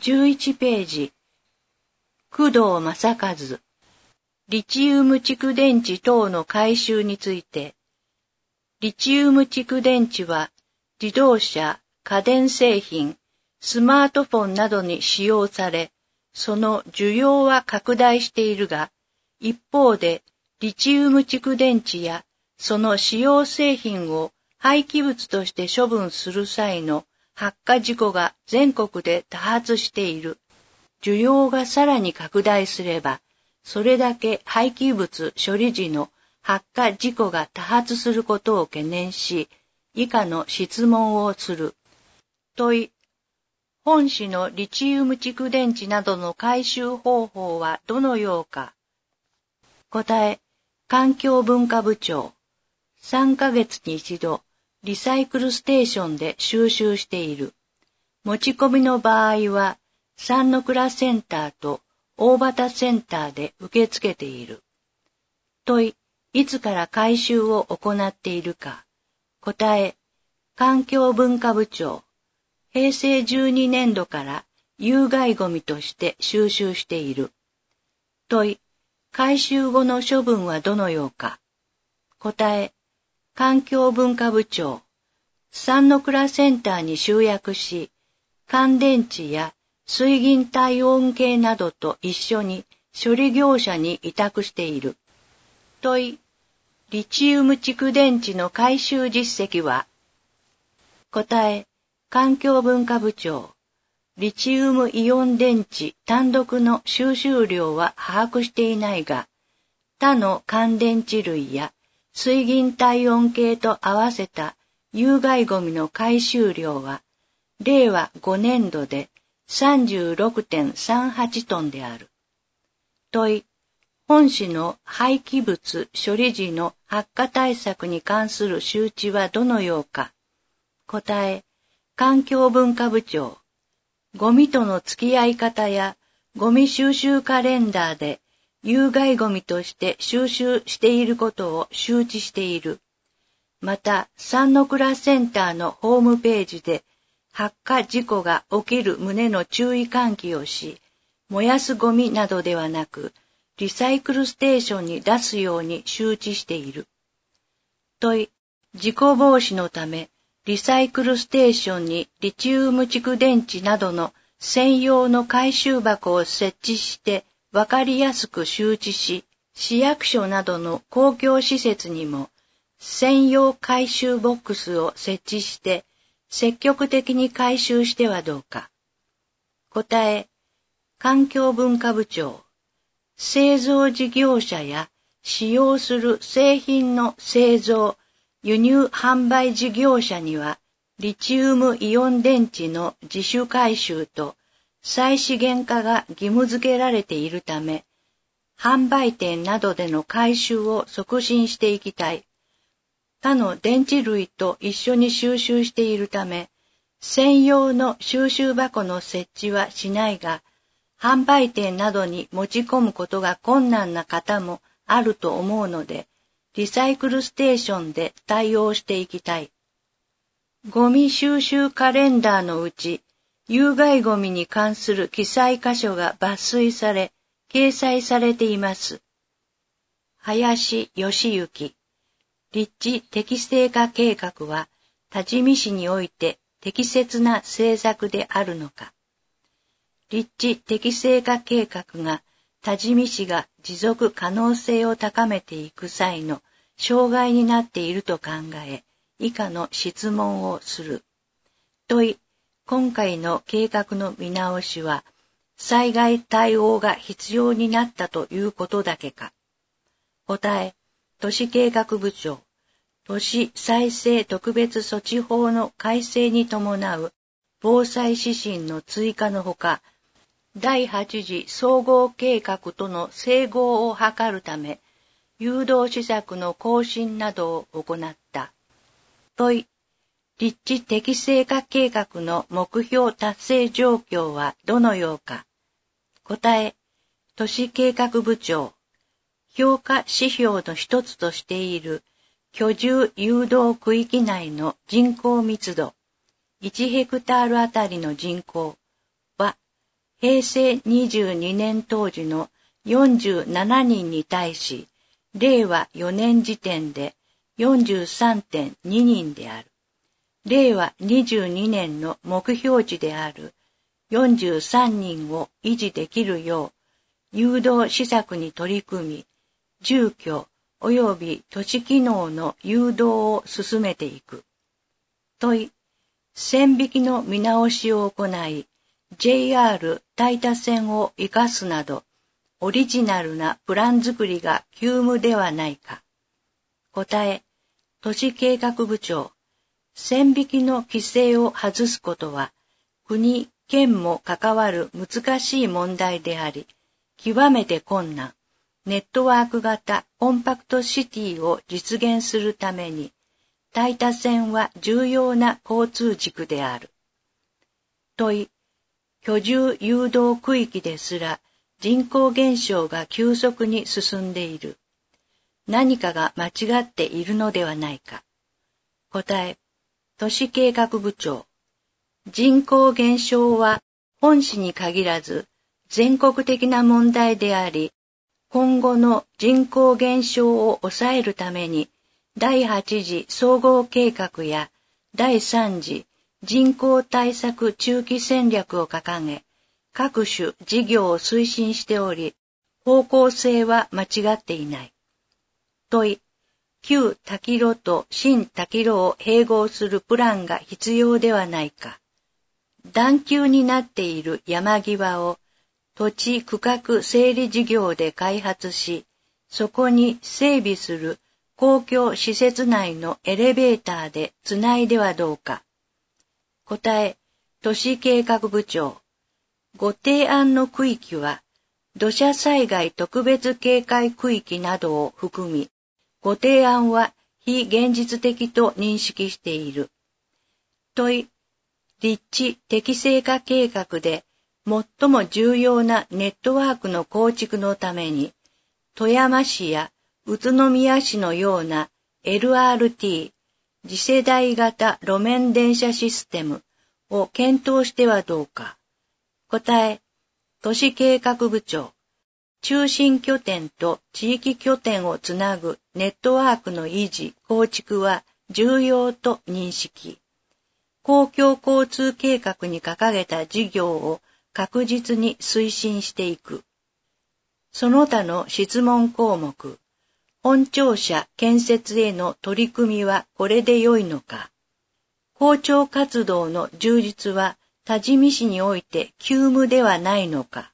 11ページ。工藤正和。リチウム蓄電池等の回収について。リチウム蓄電池は自動車、家電製品、スマートフォンなどに使用され、その需要は拡大しているが、一方でリチウム蓄電池やその使用製品を廃棄物として処分する際の発火事故が全国で多発している。需要がさらに拡大すれば、それだけ廃棄物処理時の発火事故が多発することを懸念し、以下の質問をする。問い。本市のリチウム蓄電池などの回収方法はどのようか。答え。環境文化部長。3ヶ月に一度、リサイクルステーションで収集している。持ち込みの場合は、三の倉センターと大畑センターで受け付けている。問い。いつから回収を行っているか。答え。環境文化部長。平成12年度から有害ゴミとして収集している。問い。回収後の処分はどのようか。答え。環境文化部長。三の倉センターに集約し、乾電池や水銀体温計などと一緒に処理業者に委託している。問い。リチウム蓄電池の回収実績は。答え。環境文化部長。リチウムイオン電池単独の収集量は把握していないが、他の乾電池類や水銀体温計と合わせた有害ゴミの回収量は、令和5年度で 36.38 トンである。問い。本市の廃棄物処理時の発火対策に関する周知はどのようか。答え。環境文化部長。ゴミとの付き合い方やゴミ収集カレンダーで有害ゴミとして収集していることを周知している。また、三の倉センターのホームページで発火事故が起きる旨の注意喚起をし、燃やすゴミなどではなく、リサイクルステーションに出すように周知している。問い。事故防止のため、リサイクルステーションにリチウム蓄電池などの専用の回収箱を設置してわかりやすく周知し、市役所などの公共施設にも専用回収ボックスを設置して積極的に回収してはどうか。答え。環境文化部長。製造事業者や使用する製品の製造、輸入販売事業者には、リチウムイオン電池の自主回収と再資源化が義務付けられているため、販売店などでの回収を促進していきたい。他の電池類と一緒に収集しているため、専用の収集箱の設置はしないが、販売店などに持ち込むことが困難な方もあると思うので、リサイクルステーションで対応していきたい。ゴミ収集カレンダーのうち、有害ゴミに関する記載箇所が抜粋され、掲載されています。林義行。立地適正化計画は、多治見市において適切な政策であるのか。立地適正化計画が、多治見市が持続可能性を高めていく際の障害になっていると考え、以下の質問をする。問い。今回の計画の見直しは、災害対応が必要になったということだけか。答え。都市計画部長。都市再生特別措置法の改正に伴う防災指針の追加のほか、第8次総合計画との整合を図るため、誘導施策の更新などを行った。問い。立地適正化計画の目標達成状況はどのようか。答え。都市計画部長。評価指標の一つとしている居住誘導区域内の人口密度、1ヘクタールあたりの人口は、 平成22年当時の47人に対し、令和4年時点で 43.2 人である。令和22年の目標値である43人を維持できるよう、誘導施策に取り組み、住居及び都市機能の誘導を進めていく。問い、線引きの見直しを行い、JR 大田線を生かすなど、オリジナルなプラン作りが急務ではないか。答え、都市計画部長、線引きの規制を外すことは、国、県も関わる難しい問題であり、極めて困難、ネットワーク型コンパクトシティを実現するために、大田線は重要な交通軸である。問い、居住誘導区域ですら人口減少が急速に進んでいる。何かが間違っているのではないか。答え、都市計画部長。人口減少は本市に限らず全国的な問題であり、今後の人口減少を抑えるために、第8次総合計画や第3次人口対策中期戦略を掲げ、各種事業を推進しており、方向性は間違っていない。問い、旧滝路と新滝路を併合するプランが必要ではないか。段丘になっている山際を土地区画整理事業で開発し、そこに整備する公共施設内のエレベーターでつないではどうか。答え、都市計画部長。ご提案の区域は、土砂災害特別警戒区域などを含み、ご提案は非現実的と認識している。問い、立地適正化計画で最も重要なネットワークの構築のために、富山市や宇都宮市のような LRT、次世代型路面電車システムを検討してはどうか。答え、都市計画部長。中心拠点と地域拠点をつなぐネットワークの維持・構築は重要と認識。公共交通計画に掲げた事業を確実に推進していく。その他の質問項目、本庁舎建設への取り組みはこれで良いのか。公聴活動の充実は多治見市において急務ではないのか。